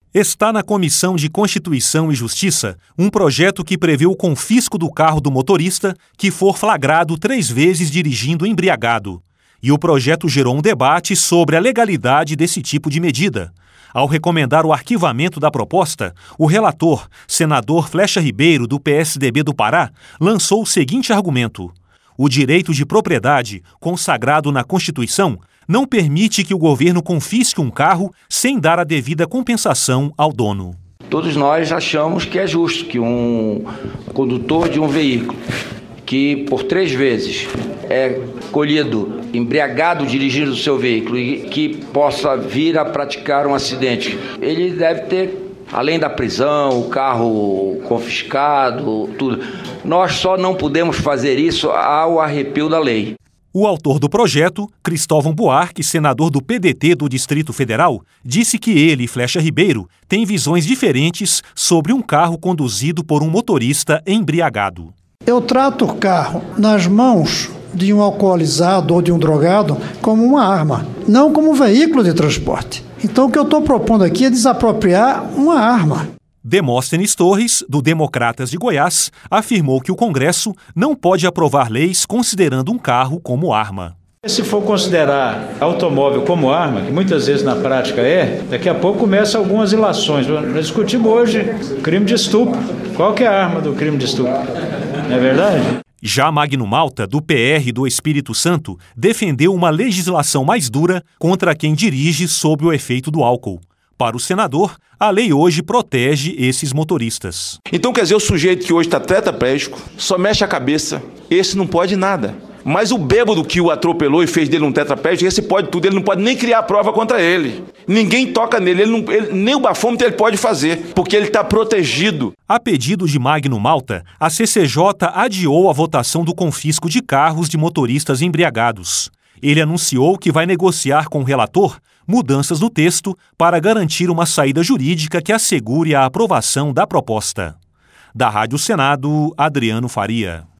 Está na Comissão de Constituição e Justiça um projeto que prevê o confisco do carro do motorista que for flagrado 3 vezes dirigindo embriagado. E o projeto gerou um debate sobre a legalidade desse tipo de medida. Ao recomendar o arquivamento da proposta, o relator, senador Flecha Ribeiro, do PSDB do Pará, lançou o seguinte argumento: o direito de propriedade, consagrado na Constituição, não permite que o governo confisque um carro sem dar a devida compensação ao dono. Todos nós achamos que é justo que um condutor de um veículo que por 3 vezes é colhido embriagado dirigindo o seu veículo e que possa vir a praticar um acidente, ele deve ter, além da prisão, o carro confiscado, tudo. Nós só não podemos fazer isso ao arrepio da lei. O autor do projeto, Cristóvão Buarque, senador do PDT do Distrito Federal, disse que ele e Flecha Ribeiro têm visões diferentes sobre um carro conduzido por um motorista embriagado. Eu trato o carro nas mãos de um alcoolizado ou de um drogado como uma arma, não como um veículo de transporte. Então o que eu estou propondo aqui é desapropriar uma arma. Demóstenes Torres, do Democratas de Goiás, afirmou que o Congresso não pode aprovar leis considerando um carro como arma. Se for considerar automóvel como arma, que muitas vezes na prática daqui a pouco começam algumas ilações. Nós discutimos hoje crime de estupro. Qual que é a arma do crime de estupro? Não é verdade? Já Magno Malta, do PR do Espírito Santo, defendeu uma legislação mais dura contra quem dirige sob o efeito do álcool. Para o senador, a lei hoje protege esses motoristas. Então, quer dizer, o sujeito que hoje está tetraplégico, só mexe a cabeça, esse não pode nada. Mas o bêbado que o atropelou e fez dele um tetraplégico, esse pode tudo, ele não pode nem criar prova contra ele. Ninguém toca nele, nem o bafômetro ele pode fazer, porque ele está protegido. A pedido de Magno Malta, a CCJ adiou a votação do confisco de carros de motoristas embriagados. Ele anunciou que vai negociar com o relator mudanças no texto para garantir uma saída jurídica que assegure a aprovação da proposta. Da Rádio Senado, Adriano Faria.